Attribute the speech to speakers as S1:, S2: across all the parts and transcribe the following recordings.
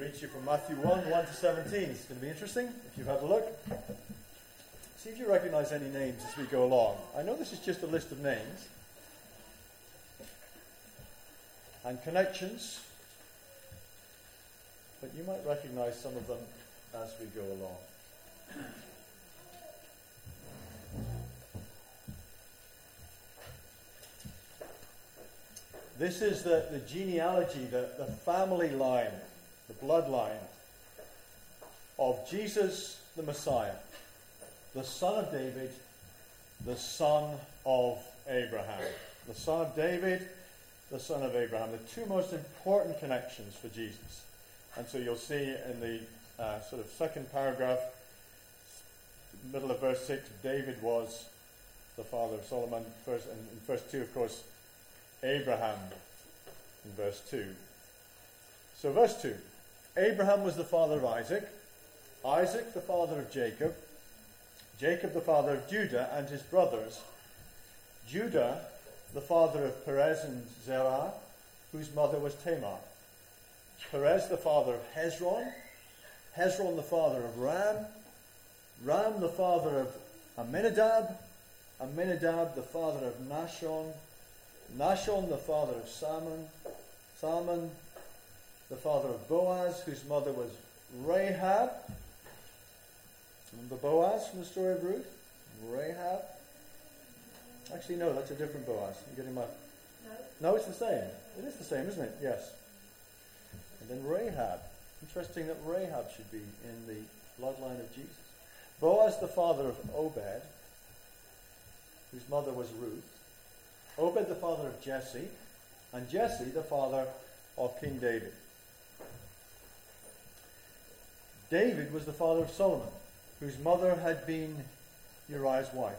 S1: read to you from Matthew 1 to 17. It's going to be interesting if you've had a look. See if you recognize any names as we go along. I know this is just a list of names and connections, but you might recognize some of them as we go along. This is the genealogy, the family line, the bloodline of Jesus the Messiah, the son of David, the son of Abraham. The son of David, the son of Abraham. The two most important connections for Jesus. And so you'll see in the sort of second paragraph, middle of verse 6, David was the father of Solomon. In verse 2, of course, Abraham in verse 2. So verse 2, Abraham was the father of Isaac, Isaac the father of Jacob, Jacob the father of Judah and his brothers, Judah the father of Perez and Zerah, whose mother was Tamar, Perez the father of Hezron, Hezron the father of Ram, Ram the father of Amminadab, Amminadab the father of Nahshon, Nahshon the father of Salmon, Salmon the father of Boaz, whose mother was Rahab. Remember Boaz from the story of Ruth? Rahab. Actually, no, that's a different Boaz. You getting my? No, it's the same. It is the same, isn't it? Yes. And then Rahab. Interesting that Rahab should be in the bloodline of Jesus. Boaz the father of Obed, whose mother was Ruth. Obed the father of Jesse, and Jesse the father of King David. David was the father of Solomon, whose mother had been Uriah's wife.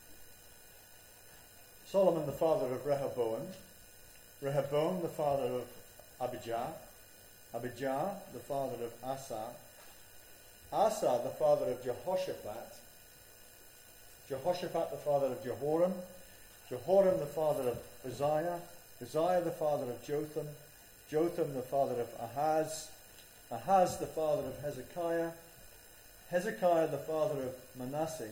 S1: Solomon the father of Rehoboam, Rehoboam the father of Abijah, Abijah the father of Asa, Asa the father of Jehoshaphat, Jehoshaphat the father of Jehoram, Jehoram the father of Uzziah, Uzziah the father of Jotham, Jotham the father of Ahaz, Ahaz the father of Hezekiah, Hezekiah the father of Manasseh,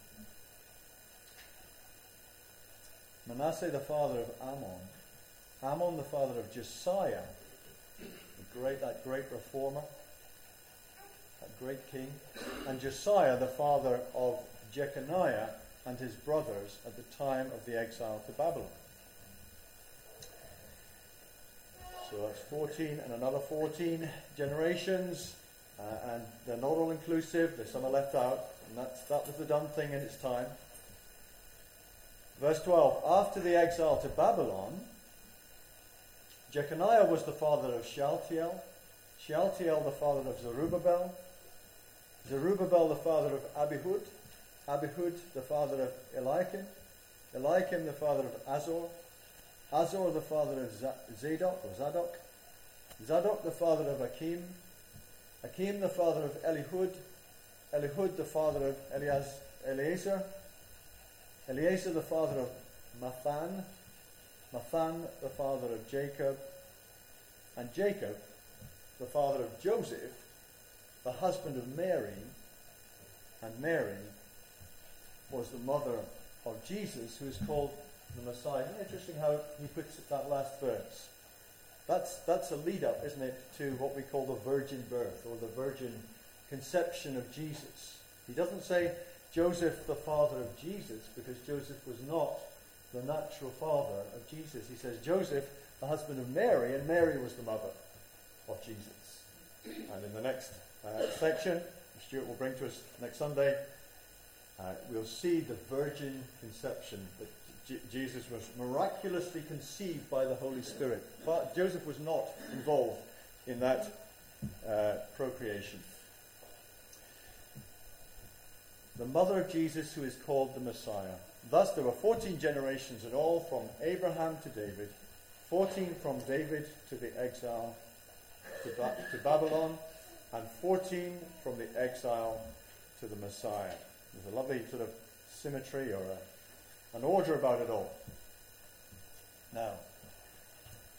S1: Manasseh the father of Ammon, Ammon the father of Josiah, that great reformer, that great king, and Josiah the father of Jeconiah and his brothers at the time of the exile to Babylon. So that's 14 and another 14 generations, and they're not all inclusive. There's some are left out, and that was the done thing in its time. Verse 12, after the exile to Babylon, Jeconiah was the father of Shealtiel, Shealtiel the father of Zerubbabel, Zerubbabel the father of Abihud, Abihud the father of Eliakim, Eliakim the father of Azor, Azor the father of Zadok, Zadok the father of Akim, Akim the father of Elihud, Elihud the father of Eleazar, Eleazar the father of Mathan, Mathan the father of Jacob, and Jacob the father of Joseph, the husband of Mary, and Mary was the mother of Jesus, who is called the Messiah. Isn't it interesting how he puts it, that last verse? That's a lead-up, isn't it, to what we call the virgin birth, or the virgin conception of Jesus. He doesn't say Joseph the father of Jesus, because Joseph was not the natural father of Jesus. He says Joseph, the husband of Mary, and Mary was the mother of Jesus. And in the next section, which Stuart will bring to us next Sunday, we'll see the virgin conception, that Jesus was miraculously conceived by the Holy Spirit. But Joseph was not involved in that procreation. The mother of Jesus, who is called the Messiah. Thus there were 14 generations in all, from Abraham to David, 14 from David to the exile to Babylon, and 14 from the exile to the Messiah. There's a lovely sort of symmetry or an order about it all. Now,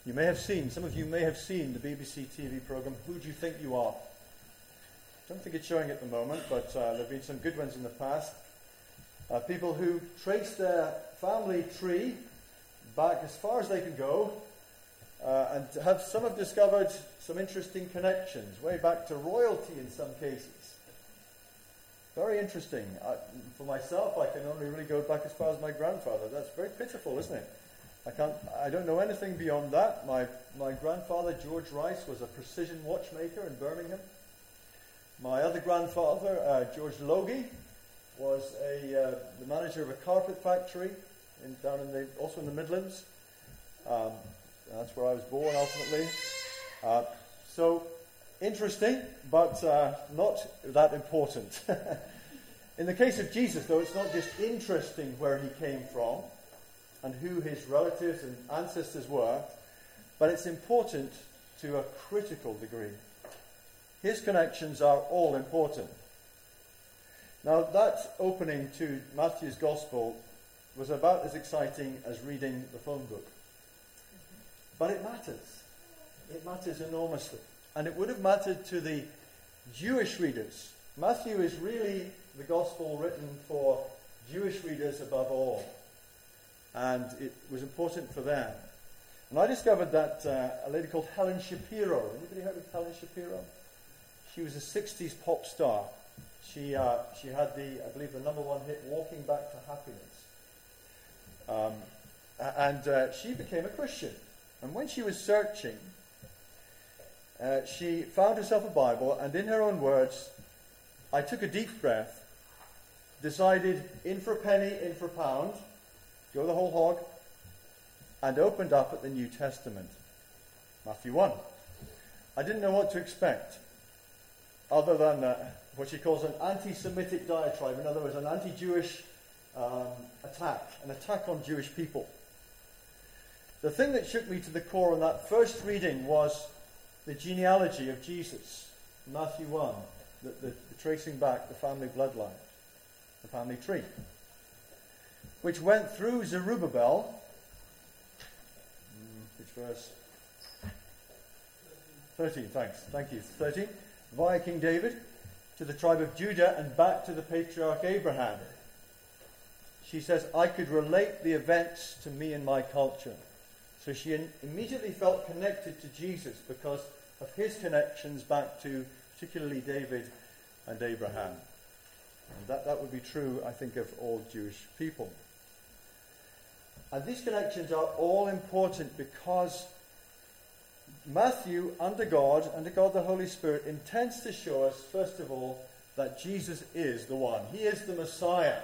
S1: You may have seen, some of you may have seen the BBC TV programme, Who Do You Think You Are? I don't think it's showing at the moment, but there have been some good ones in the past. People who trace their family tree back as far as they can go, and some have discovered some interesting connections, way back to royalty in some cases. Very interesting. For myself, I can only really go back as far as my grandfather. That's very pitiful, isn't it? I don't know anything beyond that. My grandfather, George Rice, was a precision watchmaker in Birmingham. My other grandfather, George Logie, was the manager of a carpet factory also in the Midlands. That's where I was born ultimately. So interesting, but not that important. In the case of Jesus, though, it's not just interesting where he came from and who his relatives and ancestors were, but it's important to a critical degree. His connections are all important. Now, that opening to Matthew's Gospel was about as exciting as reading the phone book. But it matters. It matters enormously. And it would have mattered to the Jewish readers. Matthew is really the Gospel written for Jewish readers above all. And it was important for them. And I discovered that a lady called Helen Shapiro. Anybody heard of Helen Shapiro? She was a 60s pop star. She had I believe the #1 hit, Walking Back to Happiness. And she became a Christian. And when she was searching, she found herself a Bible, and in her own words, I took a deep breath, decided in for a penny, in for a pound, go the whole hog, and opened up at the New Testament, Matthew 1. I didn't know what to expect, other than what she calls an anti-Semitic diatribe, in other words, an anti-Jewish attack, an attack on Jewish people. The thing that shook me to the core on that first reading was the genealogy of Jesus, Matthew 1, the tracing back the family bloodline, the family tree, which went through Zerubbabel, which verse? 13, thank you, 13, via King David, to the tribe of Judah and back to the patriarch Abraham. She says, I could relate the events to me and my culture. So she immediately felt connected to Jesus because of his connections back to particularly David and Abraham. And that would be true, I think, of all Jewish people. And these connections are all important because Matthew, under God the Holy Spirit, intends to show us, first of all, that Jesus is the one. He is the Messiah.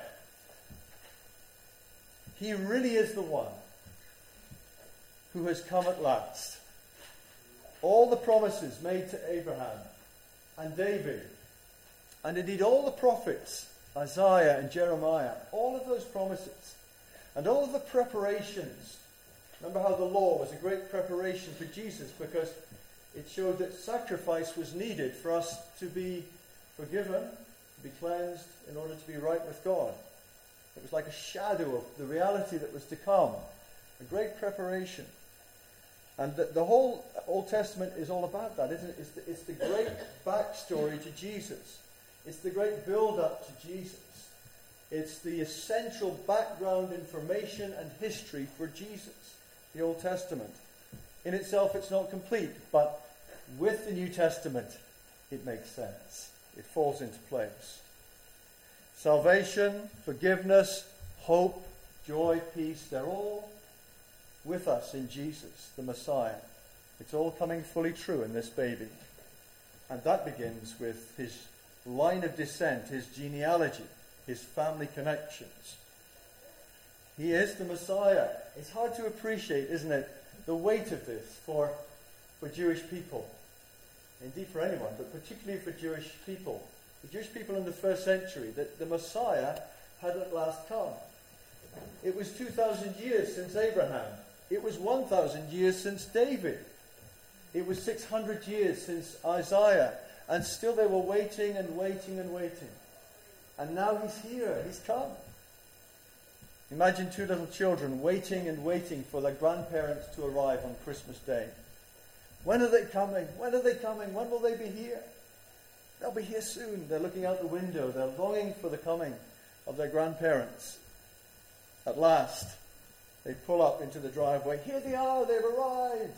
S1: He really is the one who has come at last. All the promises made to Abraham and David, and indeed all the prophets, Isaiah and Jeremiah, all of those promises, and all of the preparations. Remember how the law was a great preparation for Jesus because it showed that sacrifice was needed for us to be forgiven, to be cleansed, in order to be right with God. It was like a shadow of the reality that was to come, a great preparation. And the whole Old Testament is all about that, isn't it? It's the great backstory to Jesus. It's the great build-up to Jesus. It's the essential background information and history for Jesus, the Old Testament. In itself, it's not complete, but with the New Testament, it makes sense. It falls into place. Salvation, forgiveness, hope, joy, peace, they're all with us in Jesus, the Messiah. It's all coming fully true in this baby. And that begins with his line of descent, his genealogy, his family connections. He is the Messiah. It's hard to appreciate, isn't it, the weight of this for Jewish people. Indeed for anyone, but particularly for Jewish people. The Jewish people in the first century, that the Messiah had at last come. It was 2,000 years since Abraham. It was 1,000 years since David. It was 600 years since Isaiah. And still they were waiting and waiting and waiting. And now he's here. He's come. Imagine two little children waiting and waiting for their grandparents to arrive on Christmas Day. When are they coming? When are they coming? When will they be here? They'll be here soon. They're looking out the window. They're longing for the coming of their grandparents. At last, they pull up into the driveway. Here they are. They've arrived.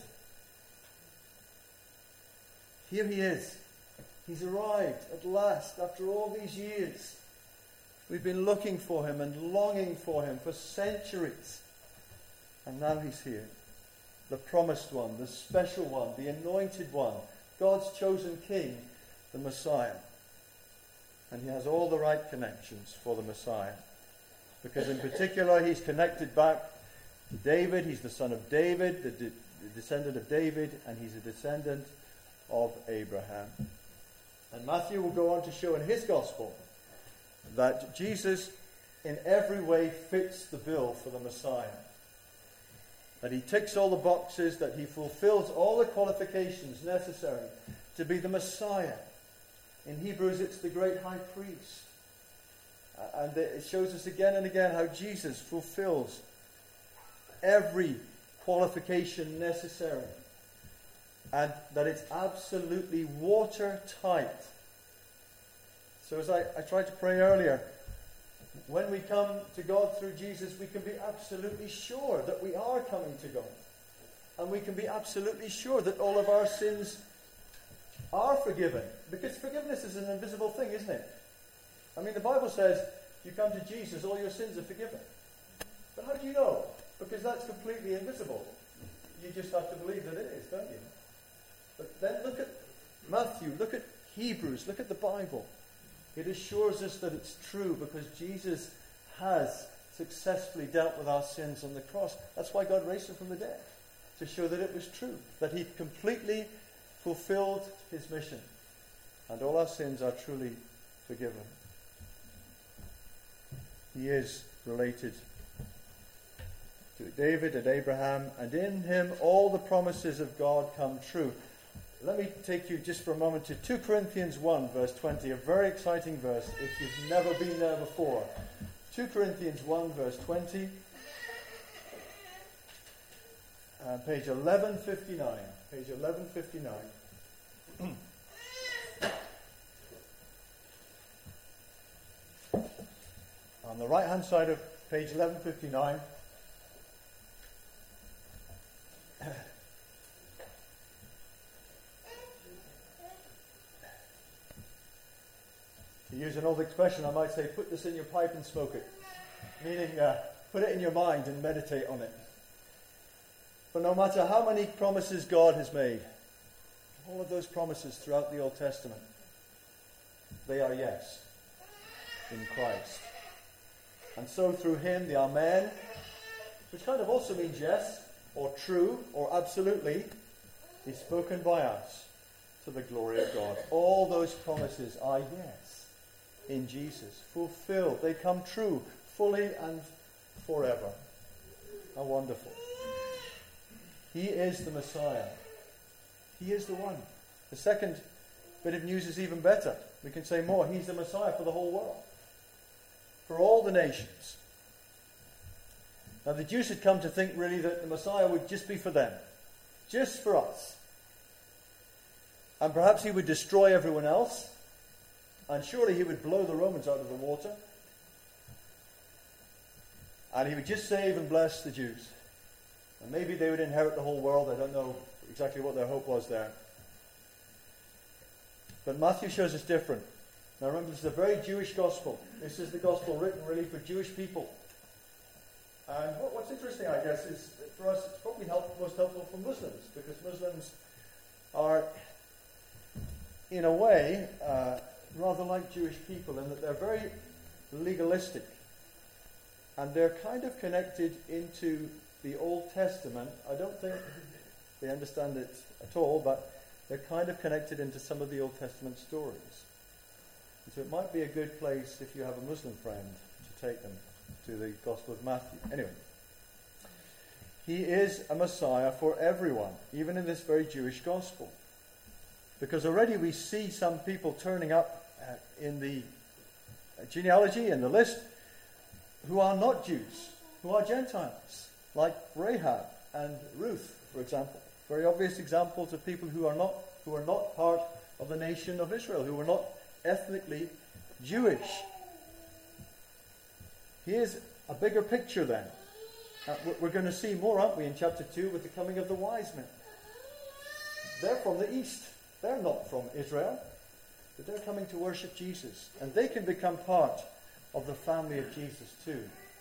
S1: Here he is. He's arrived at last after all these years. We've been looking for him and longing for him for centuries. And now he's here. The promised one, the special one, the anointed one, God's chosen king, the Messiah. And he has all the right connections for the Messiah. Because in particular, he's connected back to David. He's the son of David, the descendant of David, and he's a descendant of Abraham. And Matthew will go on to show in his gospel that Jesus in every way fits the bill for the Messiah. That he ticks all the boxes, that he fulfills all the qualifications necessary to be the Messiah. In Hebrews, it's the great high priest. And it shows us again and again how Jesus fulfills every qualification necessary. And that it's absolutely watertight. So as I tried to pray earlier, when we come to God through Jesus, we can be absolutely sure that we are coming to God. And we can be absolutely sure that all of our sins are forgiven. Because forgiveness is an invisible thing, isn't it? I mean, the Bible says, you come to Jesus, all your sins are forgiven. But how do you know? Because that's completely invisible. You just have to believe that it is, don't you? But then look at Matthew, look at Hebrews, look at the Bible. It assures us that it's true because Jesus has successfully dealt with our sins on the cross. That's why God raised him from the dead, to show that it was true, that he completely fulfilled his mission, and all our sins are truly forgiven. He is related to David and Abraham, and in him all the promises of God come true. Let me take you just for a moment to 2 Corinthians 1, verse 20, a very exciting verse if you've never been there before. 2 Corinthians 1, verse 20, page 1159. Page 1159. On the right-hand side of page 1159, to use an old expression, I might say, put this in your pipe and smoke it. Meaning, put it in your mind and meditate on it. But no matter how many promises God has made, all of those promises throughout the Old Testament, they are yes in Christ. And so through him, the Amen, which kind of also means yes, or true, or absolutely, is spoken by us to the glory of God. All those promises are yes in Jesus, fulfilled. They come true, fully and forever. How wonderful. He is the Messiah. He is the one. The second bit of news is even better. We can say more. He's the Messiah for the whole world. For all the nations. Now the Jews had come to think really that the Messiah would just be for them. Just for us. And perhaps he would destroy everyone else. And surely he would blow the Romans out of the water. And he would just save and bless the Jews. And maybe they would inherit the whole world. I don't know exactly what their hope was there. But Matthew shows us different. Now remember, this is a very Jewish gospel. This is the gospel written really for Jewish people. And what's interesting, I guess, is that for us it's probably most helpful for Muslims. Because Muslims are, in a way, rather like Jewish people in that they're very legalistic. And they're kind of connected into the Old Testament. I don't think they understand it at all, but they're kind of connected into some of the Old Testament stories. And so it might be a good place, if you have a Muslim friend, to take them to the Gospel of Matthew. Anyway, he is a Messiah for everyone, even in this very Jewish gospel. Because already we see some people turning up in the genealogy, in the list, who are not Jews. who are Gentiles, like Rahab and Ruth, for example. Very obvious examples of people who are not part of the nation of Israel, who are not ethnically Jewish. Here's a bigger picture then. We're going to see more, aren't we, in chapter 2 with the coming of the wise men. They're from the east. They're not from Israel. But they're coming to worship Jesus. And they can become part of the family of Jesus too.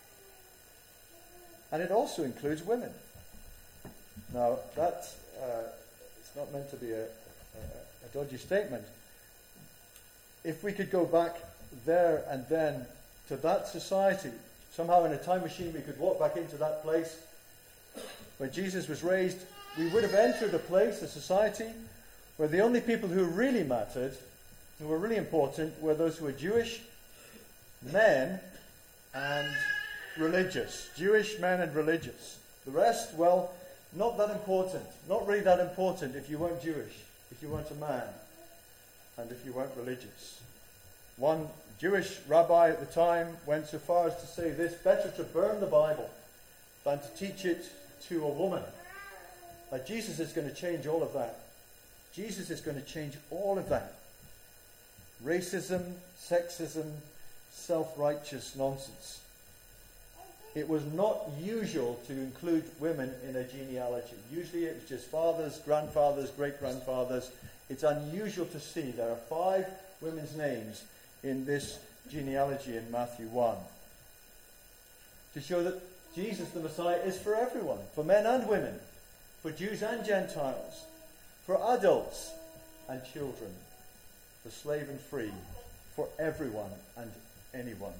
S1: And it also includes women. Now, it's not meant to be a dodgy statement. If we could go back there and then to that society, somehow in a time machine we could walk back into that place where Jesus was raised, we would have entered a place, a society, where the only people who really mattered, who were really important, were those who were Jewish men and religious. Jewish men and religious. The rest, well, not that important. Not really that important if you weren't Jewish, if you weren't a man, and if you weren't religious. One Jewish rabbi at the time went so far as to say this: better to burn the Bible than to teach it to a woman. Now, Jesus is going to change all of that. Jesus is going to change all of that. Racism, sexism, self-righteous nonsense. It was not usual to include women in a genealogy. Usually it was just fathers, grandfathers, great-grandfathers. It's unusual to see there are 5 women's names in this genealogy in Matthew 1. To show that Jesus the Messiah is for everyone, for men and women, for Jews and Gentiles, for adults and children, for slave and free, for everyone and anyone.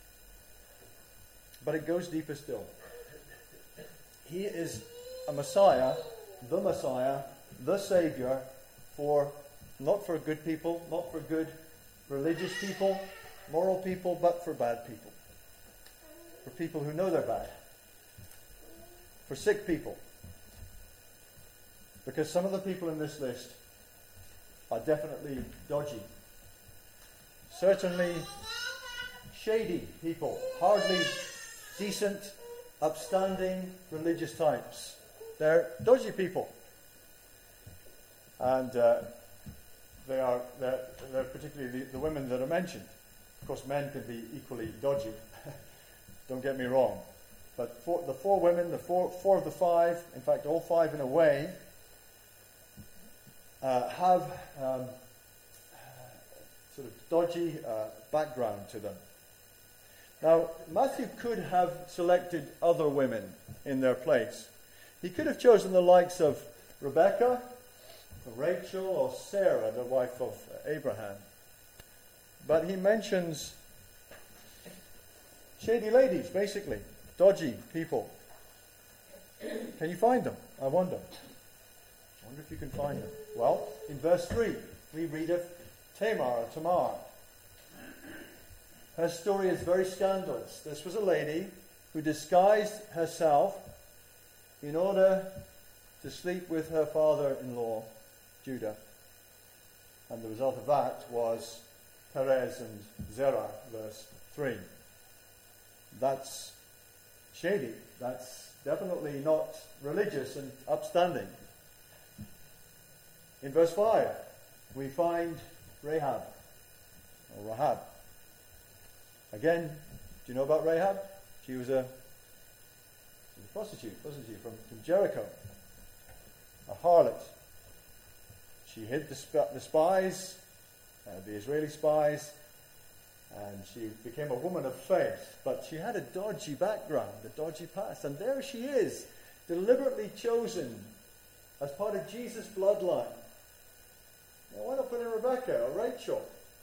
S1: But it goes deeper still. He is a Messiah, the Saviour, not for good people, not for good religious people, moral people, but for bad people. For people who know they're bad. For sick people. Because some of the people in this list are definitely dodgy. Certainly shady people, hardly decent, upstanding, religious types. They're dodgy people. And they're particularly the women that are mentioned. Of course, men can be equally dodgy. Don't get me wrong. But the 4 women, the four of the 5, in fact, all 5 in a way, have sort of dodgy background to them. Now, Matthew could have selected other women in their place. He could have chosen the likes of Rebecca, or Rachel, or Sarah, the wife of Abraham. But he mentions shady ladies, basically. Dodgy people. Can you find them? I wonder if you can find them. Well, in verse 3, we read of Tamar. Her story is very scandalous. This was a lady who disguised herself in order to sleep with her father-in-law, Judah. And the result of that was Perez and Zerah, verse 3. That's shady. That's definitely not religious and upstanding. In verse 5, we find Rahab. Again, do you know about Rahab? She was a prostitute, wasn't she, from Jericho. A harlot. She hid the spies, the Israeli spies, and she became a woman of faith. But she had a dodgy background, a dodgy past. And there she is, deliberately chosen as part of Jesus' bloodline. Now, why not put in Rebecca or Rachel?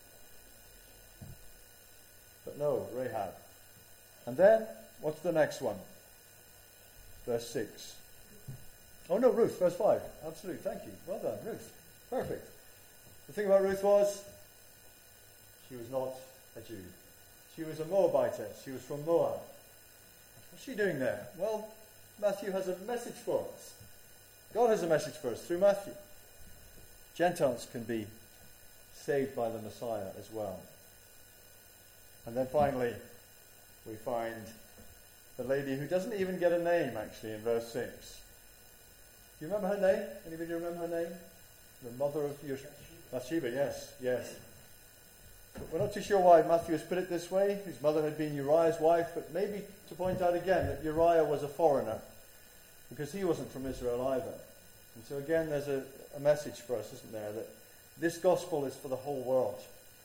S1: But no, Rahab. And then, what's the next one? Verse 6. Oh no, Ruth, verse 5. Absolutely, thank you. Well done, Ruth. Perfect. The thing about Ruth was, she was not a Jew. She was a Moabitess. She was from Moab. What's she doing there? Well, Matthew has a message for us. God has a message for us through Matthew. Gentiles can be saved by the Messiah as well. And then finally, we find The lady who doesn't even get a name, actually, in verse 6. Do you remember her name? Anybody remember her name? The mother of Bathsheba, yes. We're not too sure why Matthew has put it this way. His mother had been Uriah's wife, but maybe to point out again that Uriah was a foreigner, because he wasn't from Israel either. And so again, there's a message for us, isn't there, that this gospel is for the whole world.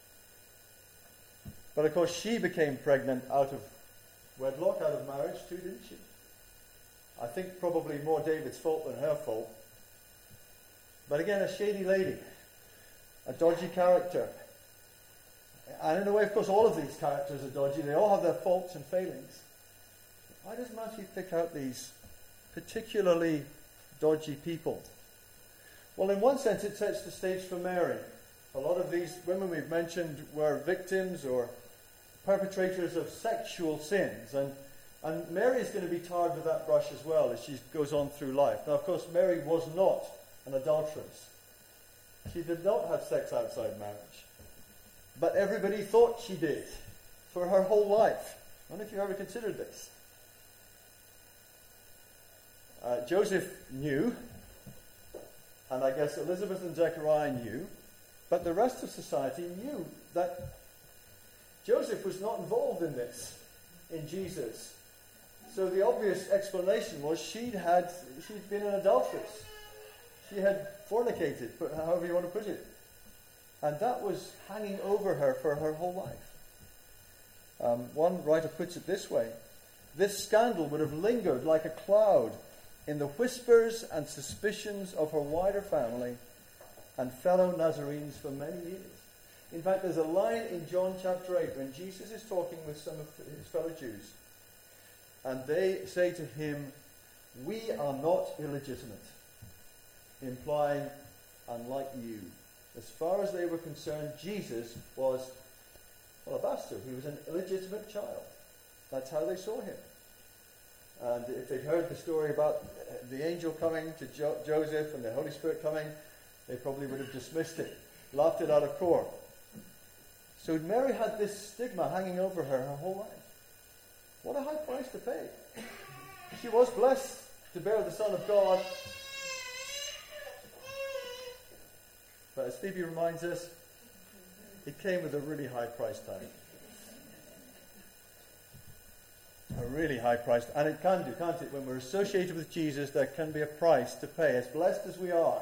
S1: But of course, she became pregnant out of wedlock, out of marriage too, didn't she? I think probably more David's fault than her fault. But again, a shady lady, a dodgy character. And in a way, of course, all of these characters are dodgy. They all have their faults and failings. Why does Matthew pick out these particularly dodgy people? Well, in one sense, it sets the stage for Mary. A lot of these women we've mentioned were victims or perpetrators of sexual sins. And Mary is going to be tarred with that brush as well as she goes on through life. Now, of course, Mary was not an adulteress. She did not have sex outside marriage. But everybody thought she did for her whole life. I wonder if you ever considered this. Joseph knew, and I guess Elizabeth and Zechariah knew, but the rest of society knew that Joseph was not involved in this, in Jesus. So the obvious explanation was she'd been an adulteress. She had fornicated, however you want to put it. And that was hanging over her for her whole life. One writer puts it this way: this scandal would have lingered like a cloud in the whispers and suspicions of her wider family and fellow Nazarenes for many years. In fact, there's a line in John chapter 8 when Jesus is talking with some of his fellow Jews, and they say to him, "We are not illegitimate," implying, unlike you. As far as they were concerned, Jesus was, a bastard. He was an illegitimate child. That's how they saw him. And if they'd heard the story about the angel coming to Joseph and the Holy Spirit coming, they probably would have dismissed it, laughed it out of court. So Mary had this stigma hanging over her whole life. What a high price to pay. She was blessed to bear the Son of God. But as Phoebe reminds us, it came with a really high price tag. A really high price. And it can do, can't it? When we're associated with Jesus, there can be a price to pay, as blessed as we are.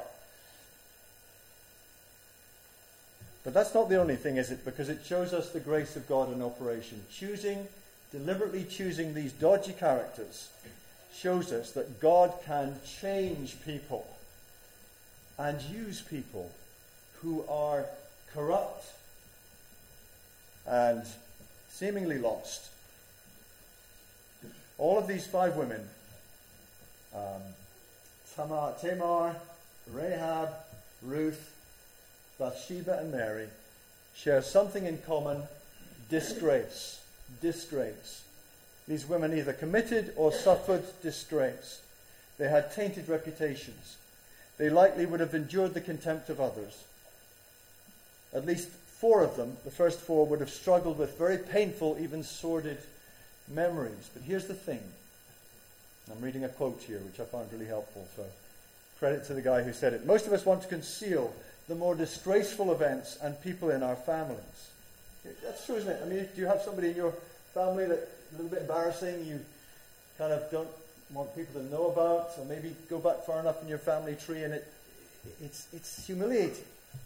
S1: But that's not the only thing, is it? Because it shows us the grace of God in operation. Deliberately choosing these dodgy characters shows us that God can change people and use people who are corrupt and seemingly lost. All of these 5 women, Tamar, Rahab, Ruth, Bathsheba and Mary, share something in common: disgrace. Disgrace. These women either committed or suffered disgrace. They had tainted reputations. They likely would have endured the contempt of others. At least 4 of them, the first 4, would have struggled with very painful, even sordid memories. But here's the thing. I'm reading a quote here, which I found really helpful, so credit to the guy who said it. Most of us want to conceal the more disgraceful events and people in our families. That's true, isn't it? I mean, do you have somebody in your family that's a little bit embarrassing, you kind of don't want people to know about, or maybe go back far enough in your family tree and it's humiliating?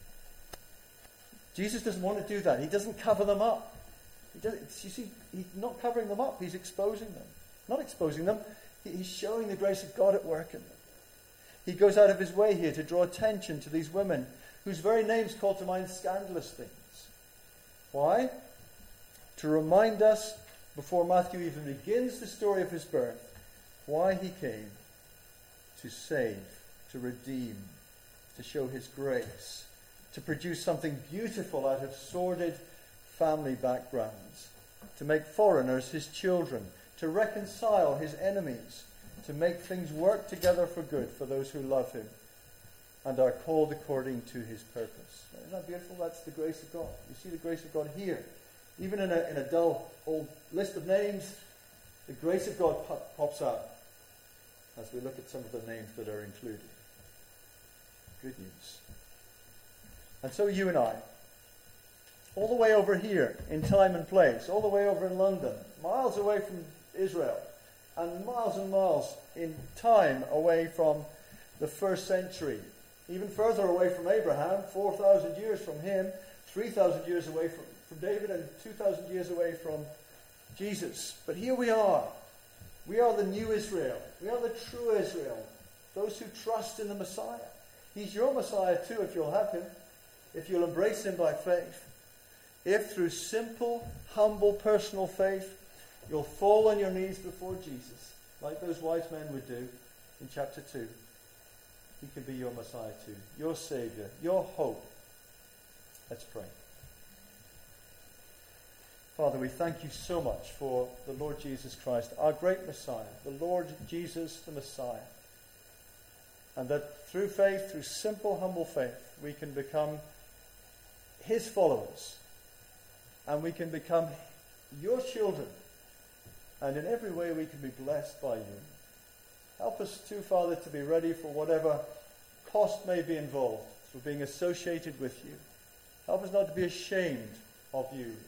S1: Jesus doesn't want to do that. He doesn't cover them up. You see, he's not covering them up. He's exposing them. Not exposing them. He's showing the grace of God at work in them. He goes out of his way here to draw attention to these women whose very names call to mind scandalous things. Why? To remind us, before Matthew even begins the story of his birth, why he came: to save, to redeem, to show his grace, to produce something beautiful out of sordid family backgrounds, to make foreigners his children, to reconcile his enemies, to make things work together for good for those who love him and are called according to his purpose. Isn't that beautiful? That's the grace of God. You see the grace of God here. Even in a dull old list of names, the grace of God pops up as we look at some of the names that are included. Good news. And so you and I, all the way over here in time and place, all the way over in London, miles away from Israel, and miles in time away from the first century, even further away from Abraham, 4,000 years from him, 3,000 years away from David, and 2,000 years away from Jesus. But here we are. We are the new Israel. We are the true Israel. Those who trust in the Messiah. He's your Messiah too if you'll have him. If you'll embrace him by faith. If through simple, humble, personal faith, you'll fall on your knees before Jesus, like those wise men would do in chapter 2. He can be your Messiah too. Your Savior. Your hope. Let's pray. Father, we thank you so much for the Lord Jesus Christ, our great Messiah, the Lord Jesus the Messiah. And that through faith, through simple, humble faith, we can become his followers. And we can become your children. And in every way we can be blessed by you. Help us too, Father, to be ready for whatever cost may be involved for being associated with you. Help us not to be ashamed of you